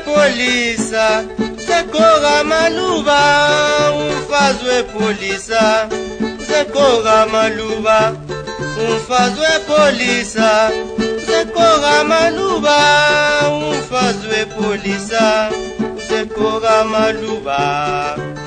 polisa, Zekora maluba, umfazwe polisa, Zekora maluba, umfazwe polisa, Zekora maluba, umfazwe polisa, Zekora maluba.